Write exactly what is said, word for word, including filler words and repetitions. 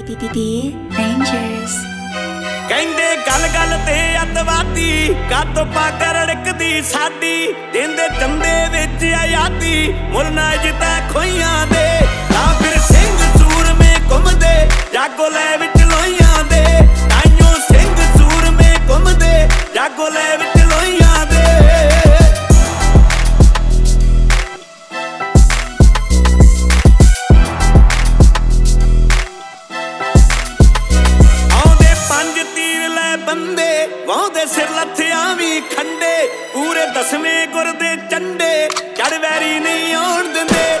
Rangers ਕਹਿੰਦੇ ਗੱਲ ਗੱਲ ਤੇ ਅੱਤਵਾਦੀ ਕਾਤੋਂ ਪੱਗ ਰੜਕਦੀ ਸਾਡੀ ਦਿੰਦੇ ਚੰਦੇ ਵਿੱਚ ਆਜ਼ਾਦੀ ਮੁੱਲ ਨਾ ਜਿੱਤਾ ਖੋਈਆਂ ਦੇ ਤਾਂ ਫਿਰ ਸਿੰਘ ਸੂਰਮੇ ਘੁੰਮਦੇ ਜਾਗੋ ਲੈ ਵਿੱਚ ਲੋਈਆਂ ਦੇ ਤਾਈਓ ਸਿੰਘ ਸੂਰਮੇ ਘੁੰਮਦੇ ਜਾਗੋ ਲੈ ਵਿੱਚ ਲੋਈਆਂ ਦੇ ਬੰਦੇ ਵਾਉਂਦੇ ਸਿਰ ਲੱਥਿਆਂ ਵੀ ਖੰਡੇ ਪੂਰੇ ਦਸਵੇਂ ਗੁਰ ਦੇ ਚੰਡੇ ਜੜ ਵੈਰੀ ਨਹੀਂ ਆਉਣ ਦਿੰਦੇ।